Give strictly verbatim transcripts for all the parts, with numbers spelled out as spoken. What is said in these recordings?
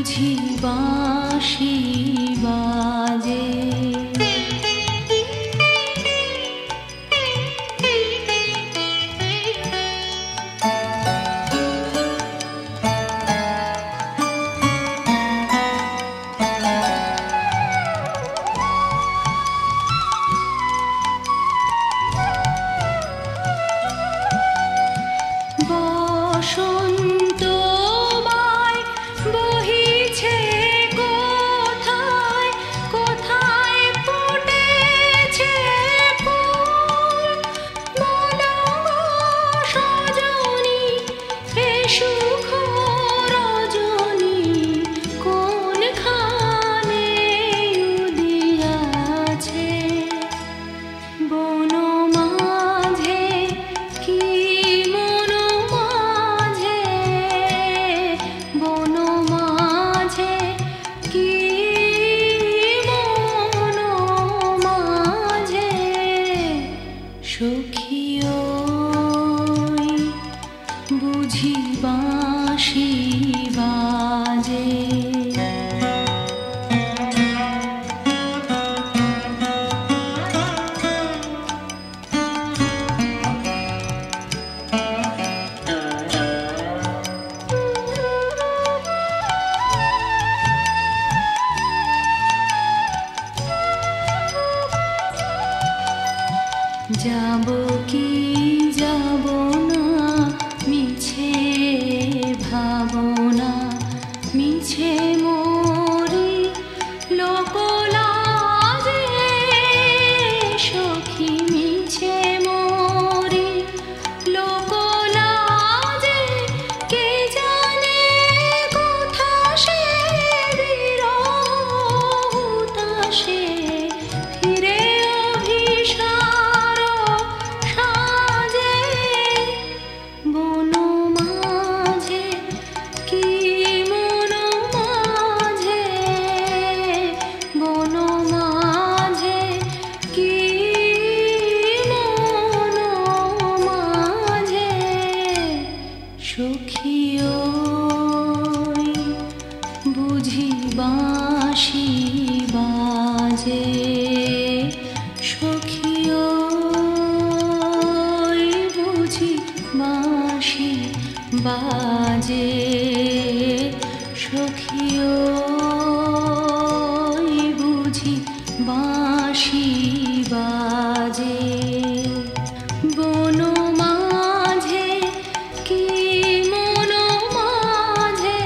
বুঝি বাঁশি বাজে। বসন্ত মায় বহিছে কোথায় কোথায় ফুটেছে ফুল। বলো গো সজনী এ সুখ রজনী কোনখানে উদিয়াছে। বন মাঝে কি মন মাঝে, বন মাঝে কি মন মাঝে, সখী ওই বুঝি বাঁশি বাজে। যাব কি যাব না মিছে ভাবনা, মিছে মরি লোকলাজে। সখী মিছে মরি লোকলাজে, কে জানে কোথা সে বিরহ হুতাশে ফিরে অভিসার সাজে। বন মাঝে কি মন মাঝে, বন মাঝে কি মন মাঝে, সখী ওই বুঝি বাঁশি বাজে। সখী ওই বুঝি বাঁশি বাজে। সখী ওই বুঝি বাঁশি বাজে। বন মাঝে কি মন মাঝে,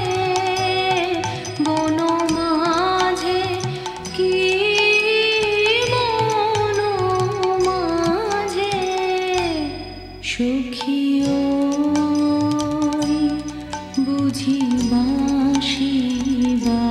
বন মাঝে কি মন মাঝে, সখী ওই বুঝি বাঁশি বাজে।